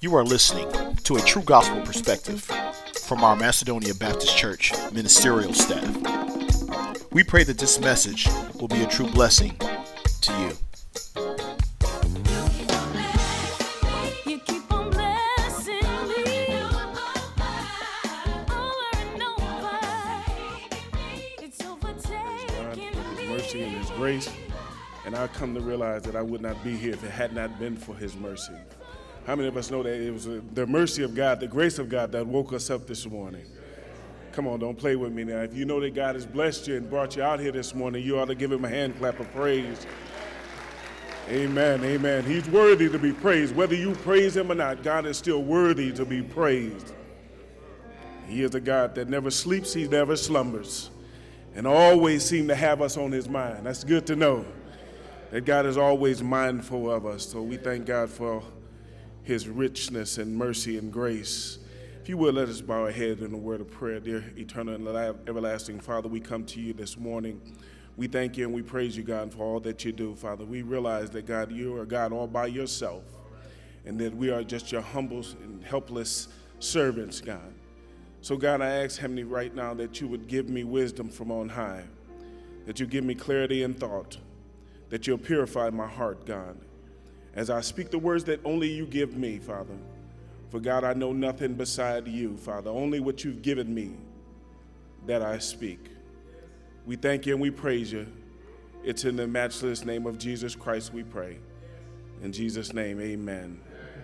You are listening to a true gospel perspective from our Macedonia Baptist Church ministerial staff. We pray that this message will be a true blessing to you. Mercy and His grace, and I come to realize that I would not be here if it had not been for His mercy. How many of us know that it was the mercy of God, the grace of God that woke us up this morning? Come on, don't play with me now. If you know that God has blessed you and brought you out here this morning, you ought to give Him a hand clap of praise. Amen, amen. He's worthy to be praised. Whether you praise Him or not, God is still worthy to be praised. He is a God that never sleeps, He never slumbers, and always seems to have us on His mind. That's good to know, that God is always mindful of us. So we thank God for His richness and mercy and grace. If you would, let us bow our head in a word of prayer. Dear eternal and everlasting Father, we come to you this morning. We thank you and we praise you, God, for all that you do, Father. We realize that, God, you are God all by yourself, and that we are just your humble and helpless servants, God. So, God, I ask, Heavenly, right now that you would give me wisdom from on high, that you give me clarity in thought, that you'll purify my heart, God, as I speak the words that only you give me, Father. For, God, I know nothing beside you, Father, only what you've given me that I speak. We thank you and we praise you. It's in the matchless name of Jesus Christ we pray. In Jesus' name, amen.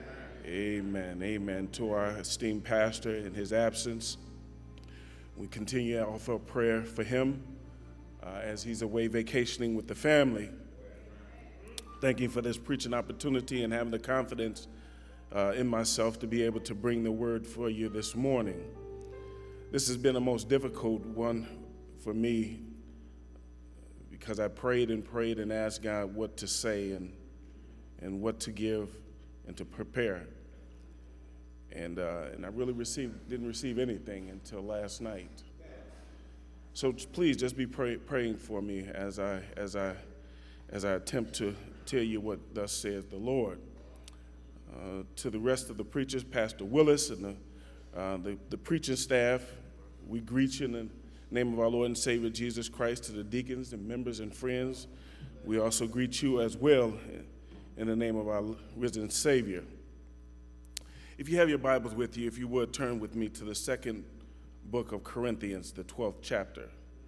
Amen, amen. To our esteemed pastor in his absence, we continue to offer a prayer for him as he's away vacationing with the family. Thank you for this preaching opportunity and having the confidence in myself to be able to bring the word for you this morning. This has been a most difficult one for me because I prayed and asked God what to say and what to give and to prepare. And I really didn't receive anything until last night. So please just be praying for me as I attempt to tell you what thus says the Lord. To the rest of the preachers, Pastor Willis and the preaching staff, we greet you in the name of our Lord and Savior Jesus Christ. To the deacons and members and friends, we also greet you as well in the name of our risen Savior. If you have your Bibles with you, if you would turn with me to the second book of Corinthians, the 12th chapter.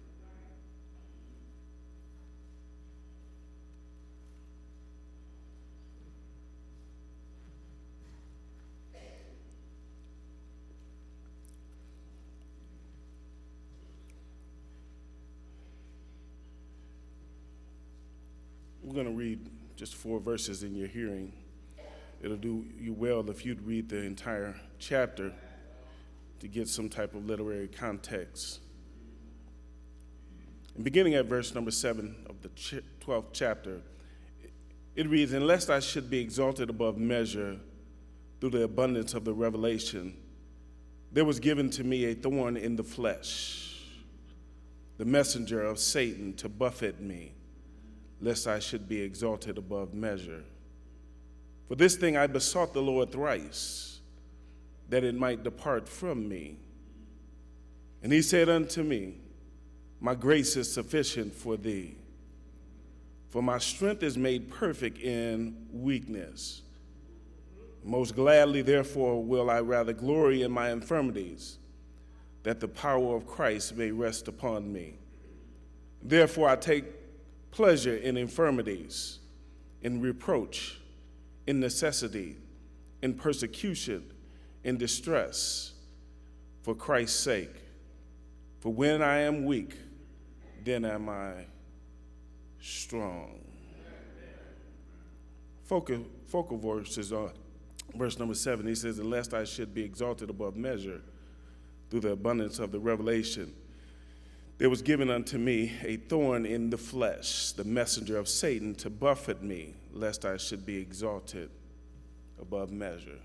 We're going to read just 4 verses in your hearing. It'll do you well if you'd read the entire chapter to get some type of literary context. And beginning at verse number 7 of the 12th chapter, it reads, "Unless I should be exalted above measure through the abundance of the revelation, there was given to me a thorn in the flesh, the messenger of Satan to buffet me, lest I should be exalted above measure. For this thing I besought the Lord thrice, that it might depart from me. And he said unto me, My grace is sufficient for thee, for my strength is made perfect in weakness. Most gladly, therefore, will I rather glory in my infirmities, that the power of Christ may rest upon me. Therefore I take pleasure in infirmities, in reproach, in necessity, in persecution, in distress, for Christ's sake. For when I am weak, then am I strong." Focal verse is on verse number 7. He says, "Unless I should be exalted above measure through the abundance of the revelation, there was given unto me a thorn in the flesh, the messenger of Satan to buffet me, lest I should be exalted above measure."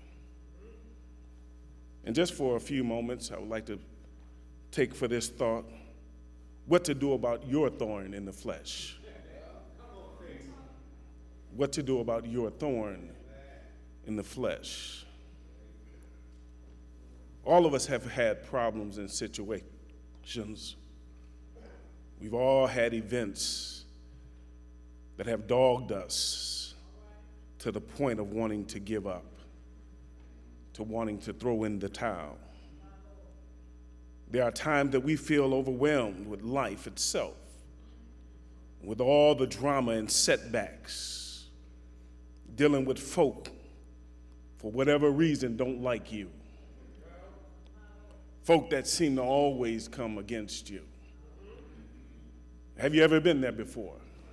And just for a few moments, I would like to take for this thought what to do about your thorn in the flesh. What to do about your thorn in the flesh. All of us have had problems and situations. We've all had events that have dogged us to the point of wanting to give up, to wanting to throw in the towel. There are times that we feel overwhelmed with life itself, with all the drama and setbacks, dealing with folk, for whatever reason, don't like you. Folk that seem to always come against you. Have you ever been there before?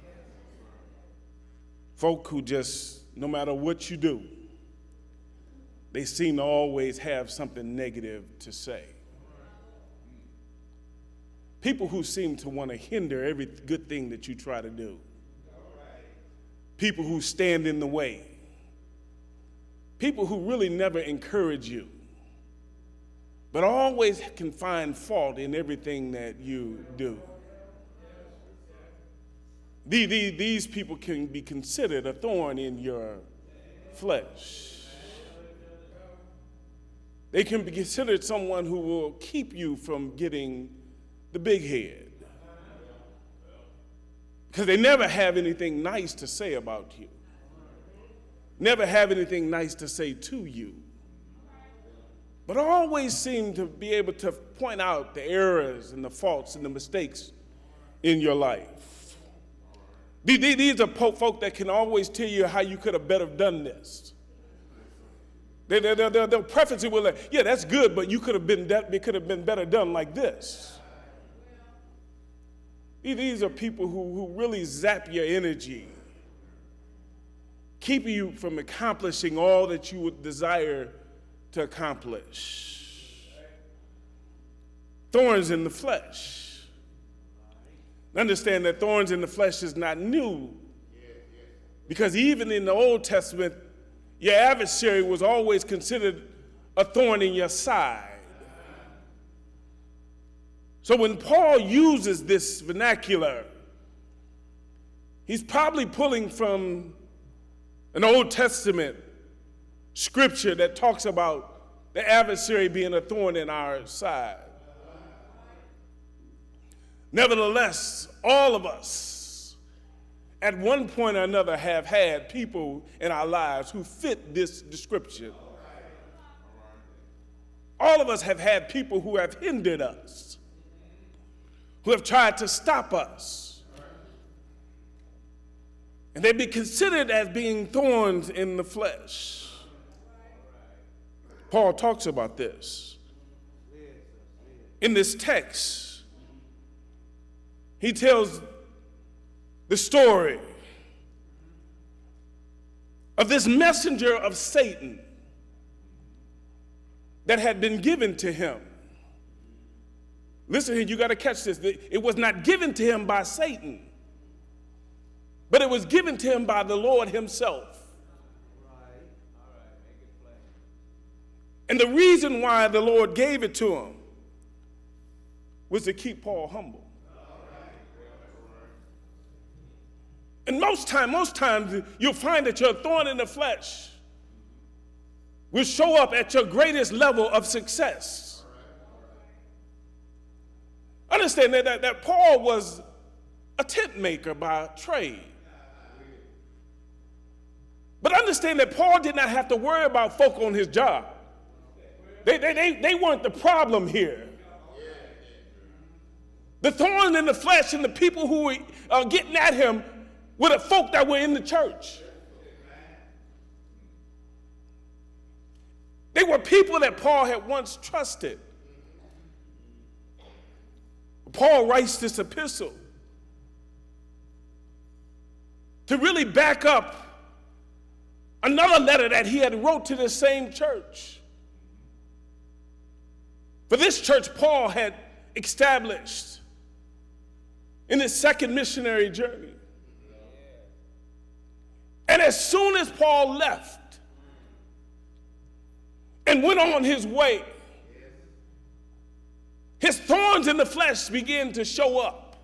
Folk who just, no matter what you do, they seem to always have something negative to say. People who seem to want to hinder every good thing that you try to do. People who stand in the way. People who really never encourage you, but always can find fault in everything that you do. These people can be considered a thorn in your flesh. They can be considered someone who will keep you from getting the big head, because they never have anything nice to say about you, never have anything nice to say to you, but always seem to be able to point out the errors and the faults and the mistakes in your life. These are folk that can always tell you how you could have better done this. They'll preface it with, like, yeah, that's good, but it could have been better done like this. These are people who really zap your energy, keeping you from accomplishing all that you would desire to accomplish. Thorns in the flesh. Understand that thorns in the flesh is not new, because even in the Old Testament, your adversary was always considered a thorn in your side. So when Paul uses this vernacular, he's probably pulling from an Old Testament scripture that talks about the adversary being a thorn in our side. Nevertheless, all of us, at one point or another, have had people in our lives who fit this description. All of us have had people who have hindered us, who have tried to stop us. And they be considered as being thorns in the flesh. Paul talks about this. In this text, he tells the story of this messenger of Satan that had been given to him. Listen here, you got to catch this. It was not given to him by Satan, but it was given to him by the Lord himself. And the reason why the Lord gave it to him was to keep Paul humble. And most times you'll find that your thorn in the flesh will show up at your greatest level of success. Understand that Paul was a tent maker by trade. But understand that Paul did not have to worry about folk on his job. They weren't the problem here. The thorn in the flesh and the people who were getting at him were the folk that were in the church. They were people that Paul had once trusted. Paul writes this epistle to really back up another letter that he had wrote to the same church. For this church Paul had established in his second missionary journey. And as soon as Paul left and went on his way, his thorns in the flesh began to show up.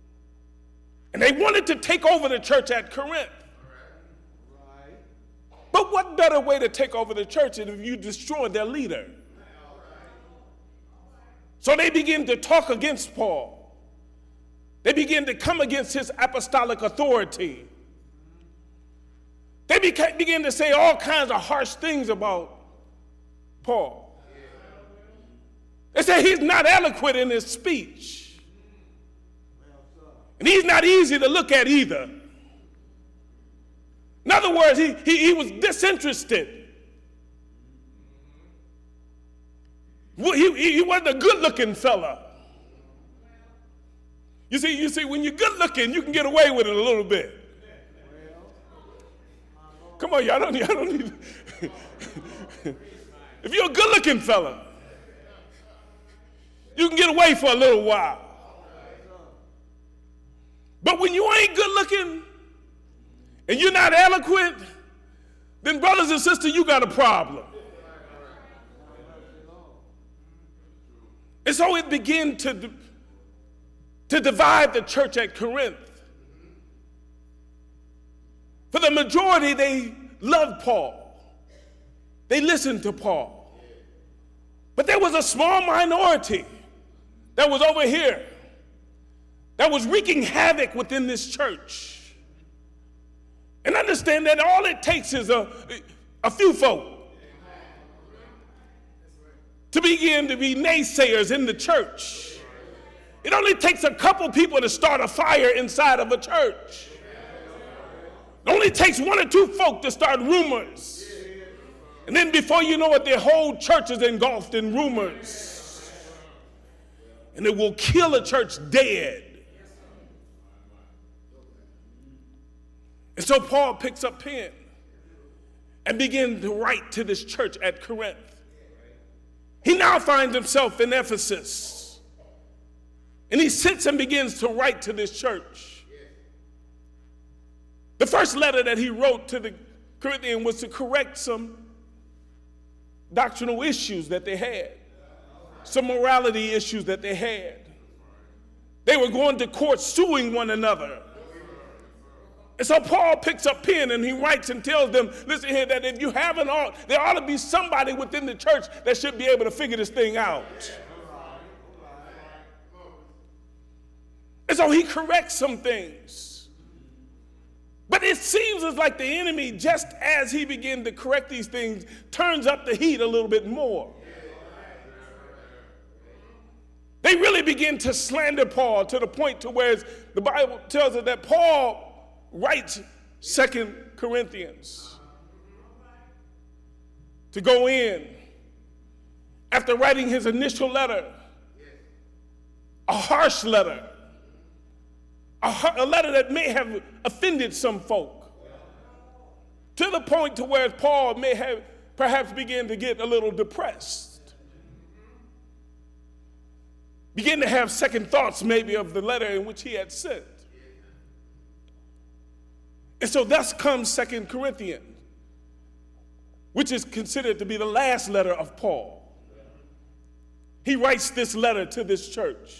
And they wanted to take over the church at Corinth. But what better way to take over the church than if you destroy their leader? So they begin to talk against Paul. They begin to come against his apostolic authority. They begin to say all kinds of harsh things about Paul. They say he's not eloquent in his speech. And he's not easy to look at either. In other words, he was disinterested. He wasn't a good-looking fella. You see, when you're good-looking, you can get away with it a little bit. Come on, y'all don't need. If you're a good-looking fella, you can get away for a little while. But when you ain't good-looking and you're not eloquent, then brothers and sisters, you got a problem. And so it began to divide the church at Corinth. For the majority, they loved Paul. They listened to Paul. But there was a small minority that was over here that was wreaking havoc within this church. And understand that all it takes is a few folk to begin to be naysayers in the church. It only takes a couple people to start a fire inside of a church. It only takes one or two folk to start rumors. And then before you know it, their whole church is engulfed in rumors. And it will kill a church dead. And so Paul picks up pen and begins to write to this church at Corinth. He now finds himself in Ephesus. And he sits and begins to write to this church. The first letter that he wrote to the Corinthians was to correct some doctrinal issues that they had, some morality issues that they had. They were going to court suing one another. And so Paul picks up pen and he writes and tells them, listen here, that if you have an ought, there ought to be somebody within the church that should be able to figure this thing out. And so he corrects some things. But it seems as like the enemy, just as he began to correct these things, turns up the heat a little bit more. They really begin to slander Paul to the point to where the Bible tells us that Paul writes 2 Corinthians to go in after writing his initial letter, a harsh letter, a letter that may have offended some folk, to the point to where Paul may have perhaps began to get a little depressed, begin to have second thoughts maybe of the letter in which he had sent. And so thus comes 2 Corinthians, which is considered to be the last letter of Paul. He writes this letter to this church.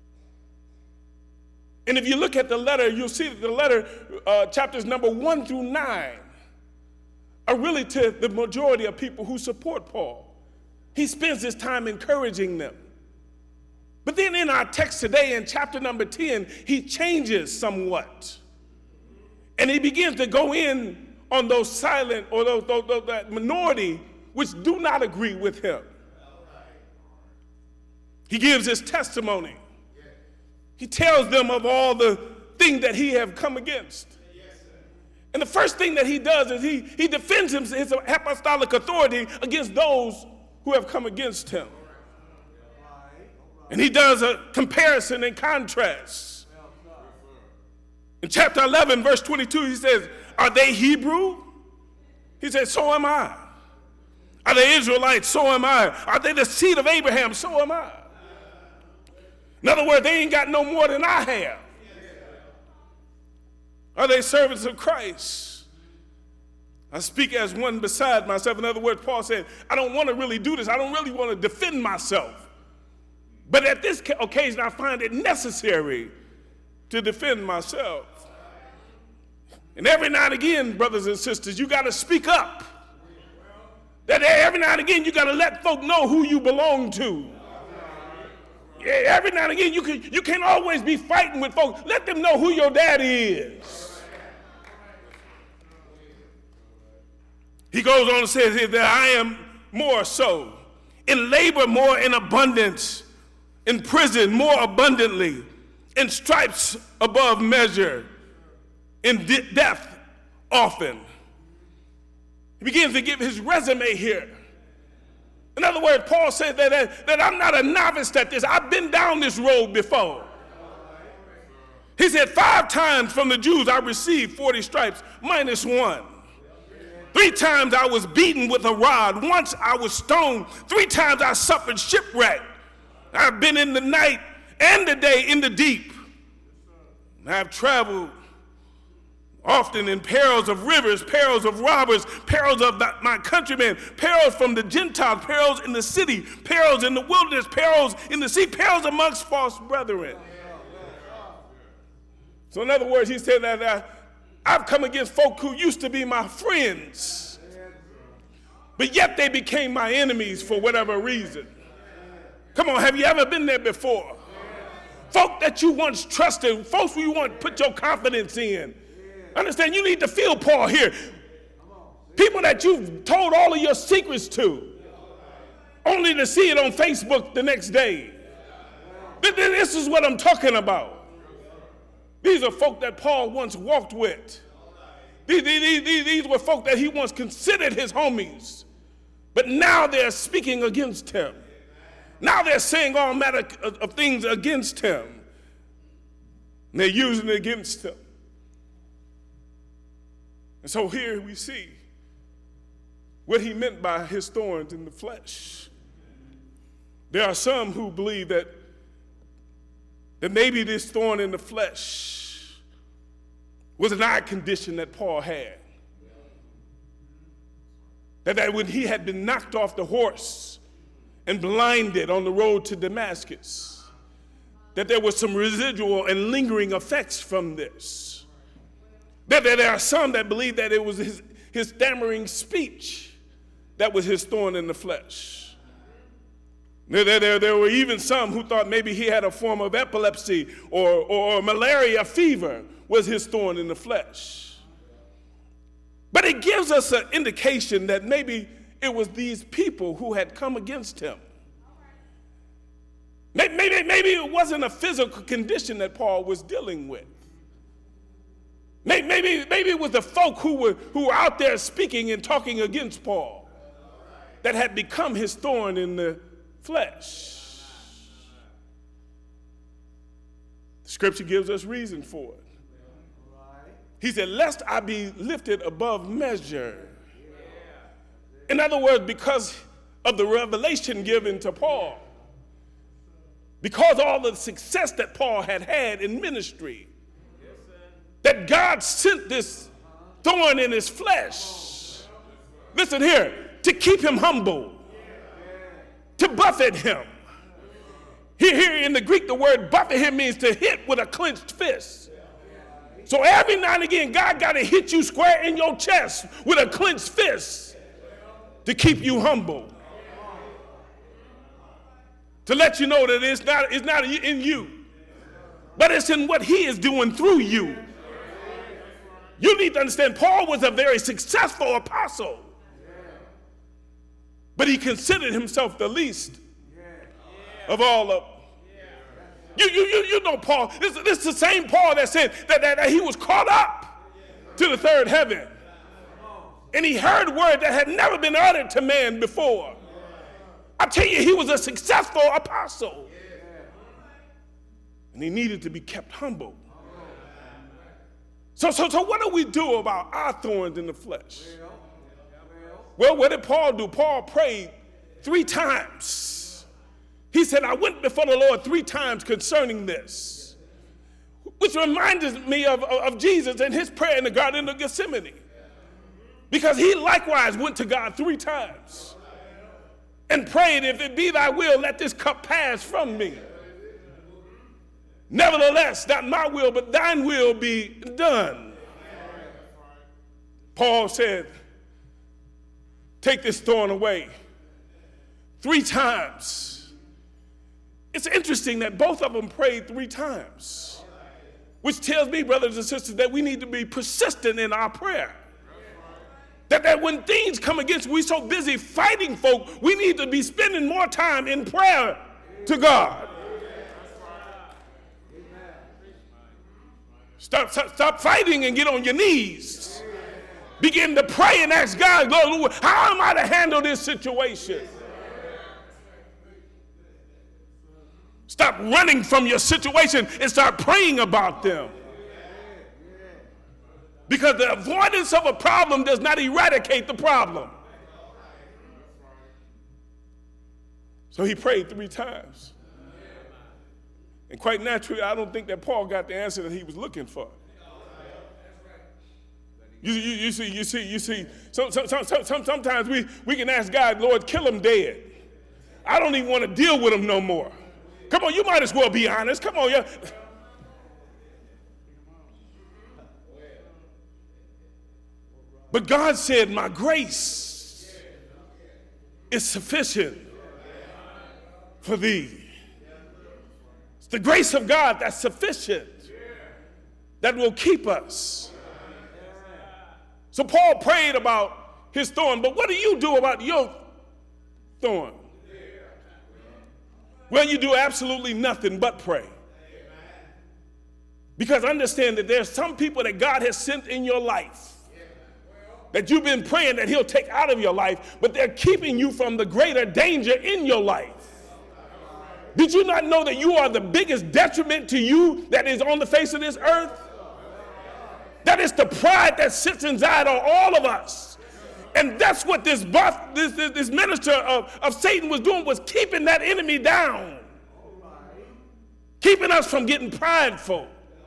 And if you look at the letter, you'll see that the letter, chapters number 1 through 9, are really to the majority of people who support Paul. He spends his time encouraging them. But then in our text today, in chapter number 10, he changes somewhat. And he begins to go in on those silent or that minority which do not agree with him. He gives his testimony. He tells them of all the things that he have come against. And the first thing that he does is he defends his apostolic authority against those who have come against him. And he does a comparison and contrast. In chapter 11, verse 22, he says, are they Hebrew? He says, so am I. Are they Israelites? So am I. Are they the seed of Abraham? So am I. In other words, they ain't got no more than I have. Are they servants of Christ? I speak as one beside myself. In other words, Paul said, I don't want to really do this. I don't really want to defend myself. But at this occasion, I find it necessary to defend myself. And every now and again, brothers and sisters, you got to speak up. That every now and again, you got to let folk know who you belong to. Yeah, every now and again, you can't always be fighting with folks. Let them know who your daddy is. He goes on and says here that I am more so, in labor more in abundance, in prison more abundantly, in stripes above measure, in death often. He begins to give his resume here. In other words, Paul said that I'm not a novice at this. I've been down this road before. He said 5 times from the Jews I received 40 stripes minus 1. 3 times I was beaten with a rod. Once I was stoned. 3 times I suffered shipwreck. I've been in the night and the day in the deep. I've traveled often in perils of rivers, perils of robbers, perils of my countrymen, perils from the Gentiles, perils in the city, perils in the wilderness, perils in the sea, perils amongst false brethren. So in other words, he said that I've come against folk who used to be my friends, but yet they became my enemies for whatever reason. Come on, have you ever been there before? Folk that you once trusted, folks you once put your confidence in. Understand, you need to feel Paul here. People that you've told all of your secrets to, only to see it on Facebook the next day. This is what I'm talking about. These are folk that Paul once walked with. These were folk that he once considered his homies. But now they're speaking against him. Now they're saying all manner of things against him. And they're using it against him. And so here we see what he meant by his thorns in the flesh. There are some who believe that maybe this thorn in the flesh was an eye condition that Paul had. That when he had been knocked off the horse and blinded on the road to Damascus, that there was some residual and lingering effects from this. That there are some that believe that it was his stammering speech that was his thorn in the flesh. There were even some who thought maybe he had a form of epilepsy or malaria fever was his thorn in the flesh. But it gives us an indication that maybe it was these people who had come against him. Maybe it wasn't a physical condition that Paul was dealing with. Maybe it was the folk who were out there speaking and talking against Paul that had become his thorn in the flesh. The scripture gives us reason for it. He said, lest I be lifted above measure. In other words, because of the revelation given to Paul, because all the success that Paul had in ministry, that God sent this thorn in his flesh, listen here, to keep him humble, to buffet him. Here in the Greek, the word buffet here means to hit with a clenched fist. So every now and again, God got to hit you square in your chest with a clenched fist to keep you humble. To let you know that it's not in you, but it's in what he is doing through you. You need to understand, Paul was a very successful apostle, but he considered himself the least of all of them. You know Paul, this is the same Paul that said that he was caught up to the third heaven. And he heard word that had never been uttered to man before. I tell you, he was a successful apostle. And he needed to be kept humble. So what do we do about our thorns in the flesh? Well, what did Paul do? Paul prayed 3 times. He said, I went before the Lord 3 times concerning this, which reminded me of Jesus and his prayer in the Garden of Gethsemane, because he likewise went to God 3 times and prayed, if it be thy will, let this cup pass from me. Nevertheless, not my will, but thine will be done. Paul said, take this thorn away 3 times. It's interesting that both of them prayed 3 times, which tells me, brothers and sisters, that we need to be persistent in our prayer. That when things come against, we're so busy fighting folk, we need to be spending more time in prayer to God. Stop fighting and get on your knees. Begin to pray and ask God, Lord, how am I to handle this situation? Stop running from your situation and start praying about them. Because the avoidance of a problem does not eradicate the problem. So he prayed 3 times. And quite naturally, I don't think that Paul got the answer that he was looking for. You see, sometimes we can ask God, Lord, kill him dead. I don't even want to deal with him no more. Come on, you might as well be honest. Come on, yeah. But God said, my grace is sufficient for thee. It's the grace of God that's sufficient, that will keep us. So Paul prayed about his thorn, but what do you do about your thorn? Well, you do absolutely nothing but pray. Because understand that there's some people that God has sent in your life that you've been praying that he'll take out of your life, but they're keeping you from the greater danger in your life. Did you not know that you are the biggest detriment to you that is on the face of this earth? That is the pride that sits inside of all of us. And that's what this minister of Satan was doing, was keeping that enemy down. Keeping us from getting prideful.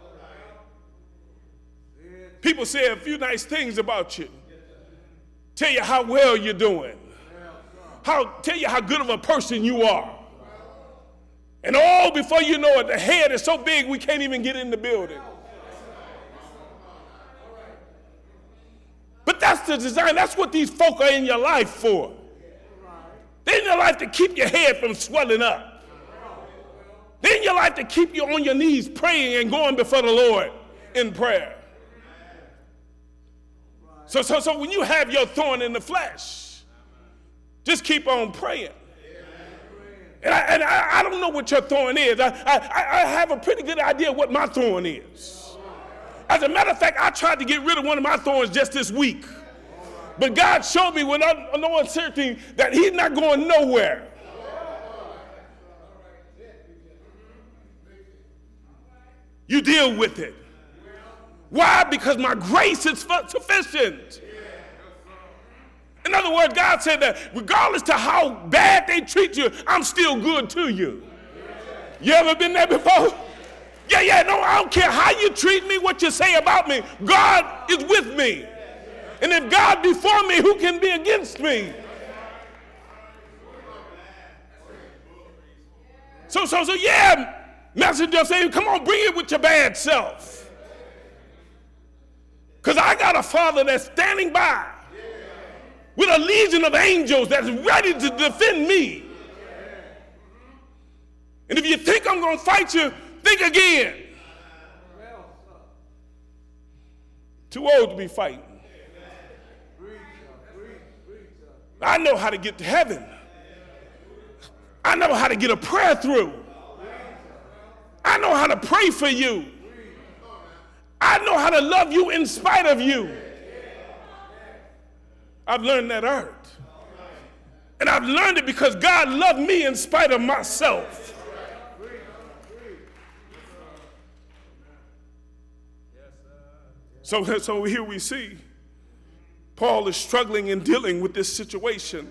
People say a few nice things about you. Tell you how well you're doing. Tell you how good of a person you are. And all before you know it, the head is so big we can't even get in the building. But that's the design. That's what these folk are in your life for. They're in your life to keep your head from swelling up. They're in your life to keep you on your knees praying and going before the Lord in prayer. So when you have your thorn in the flesh, just keep on praying. And I don't know what your thorn is. I have a pretty good idea what my thorn is. As a matter of fact, I tried to get rid of one of my thorns just this week. But God showed me with no uncertainty that he's not going nowhere. You deal with it. Why? Because my grace is sufficient. In other words, God said that regardless to how bad they treat you, I'm still good to you. You ever been there before? No, I don't care how you treat me, what you say about me. God is with me. And if God be for me, who can be against me? So messenger saying, come on, bring it with your bad self. Because I got a Father that's standing by with a legion of angels that's ready to defend me. And if you think I'm going to fight you, think again. Too old to be fighting. I know how to get to heaven. I know how to get a prayer through. I know how to pray for you. I know how to love you in spite of you. I've learned that art. And I've learned it because God loved me in spite of myself. So here we see Paul is struggling and dealing with this situation.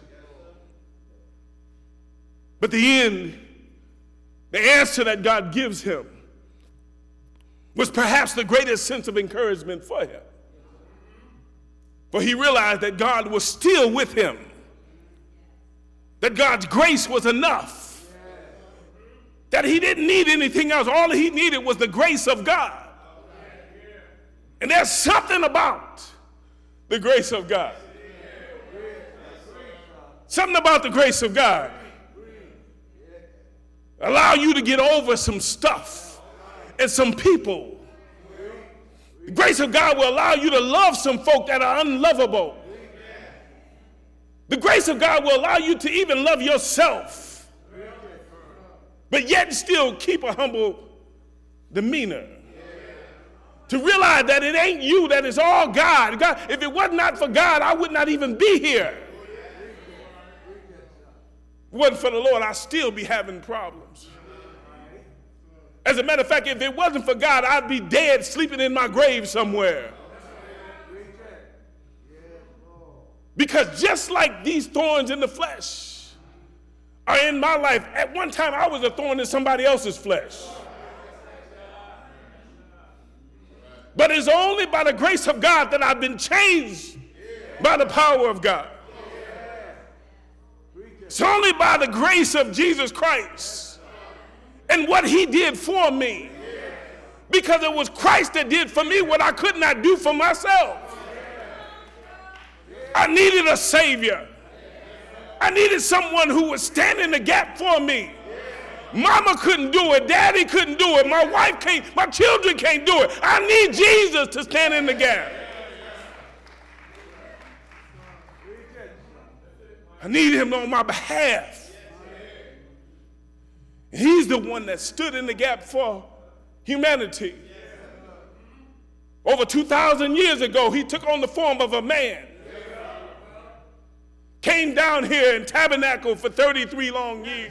But the answer that God gives him was perhaps the greatest sense of encouragement for him. For he realized that God was still with him, that God's grace was enough, that he didn't need anything else. All he needed was the grace of God. And there's something about The grace of God. Something about the grace of God allow you to get over some stuff and some people. The grace of God will allow you to love some folk that are unlovable. The grace of God will allow you to even love yourself, but yet still keep a humble demeanor. To realize that it ain't you, that it's all God. God, if it was not for God, I would not even be here. If it wasn't for the Lord, I'd still be having problems. As a matter of fact, if it wasn't for God, I'd be dead, sleeping in my grave somewhere. Because just like these thorns in the flesh are in my life, at one time I was a thorn in somebody else's flesh. But it's only by the grace of God that I've been changed by the power of God. It's only by the grace of Jesus Christ and what he did for me. Because it was Christ that did for me what I could not do for myself. I needed a Savior. I needed someone who would stand in the gap for me. Mama couldn't do it. Daddy couldn't do it. My wife can't. My children can't do it. I need Jesus to stand in the gap. I need him on my behalf. He's the one that stood in the gap for humanity. Over 2,000 years ago, he took on the form of a man. Came down here and tabernacled for 33 long years.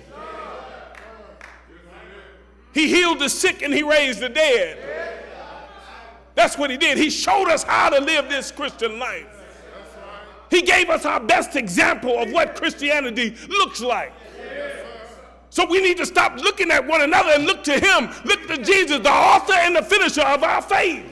He healed the sick and he raised the dead. That's what he did. He showed us how to live this Christian life. He gave us our best example of what Christianity looks like. So we need to stop looking at one another and look to him. Look to Jesus, the author and the finisher of our faith.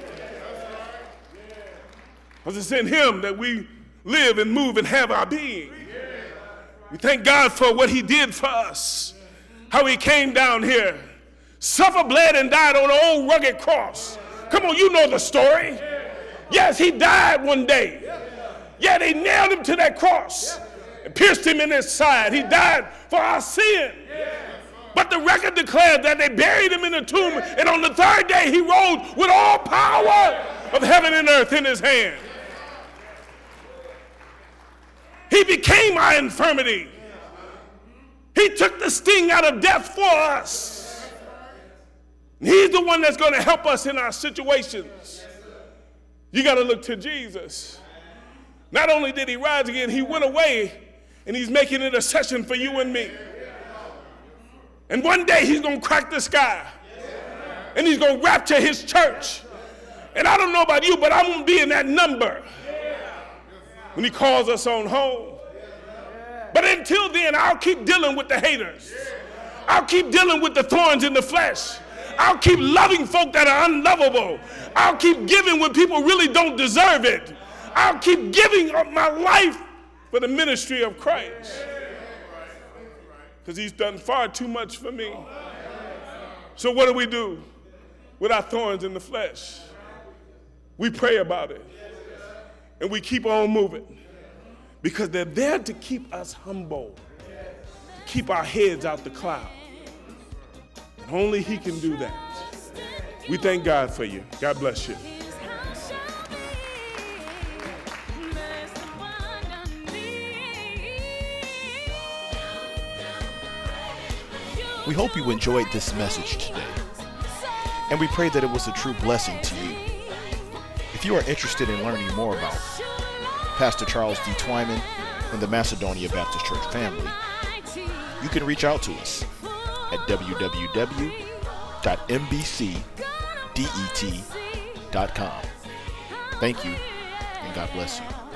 Because it's in him that we live and move and have our being. We thank God for what he did for us. How he came down here, suffered, bled, and died on an old rugged cross. Come on, you know the story. Yes, he died one day. Yeah, they nailed him to that cross and pierced him in his side. He died for our sin. But the record declares that they buried him in a tomb, and on the third day he rose with all power of heaven and earth in his hand. He became our infirmity. He took the sting out of death for us. He's the one that's going to help us in our situations. You got to look to Jesus. Not only did he rise again, he went away and he's making intercession for you and me. And one day he's going to crack the sky and he's going to rapture his church. And I don't know about you, but I'm going to be in that number when he calls us on home. But until then, I'll keep dealing with the haters. I'll keep dealing with the thorns in the flesh. I'll keep loving folk that are unlovable. I'll keep giving when people really don't deserve it. I'll keep giving up my life for the ministry of Christ. Because he's done far too much for me. So what do we do with our thorns in the flesh? We pray about it. And we keep on moving. Because they're there to keep us humble. To keep our heads out the cloud. And only he can do that. We thank God for you. God bless you. We hope you enjoyed this message today, and we pray that it was a true blessing to you. If you are interested in learning more about Pastor Charles D. Twyman and the Macedonia Baptist Church family, you can reach out to us at www.mbcdet.com. Thank you, and God bless you.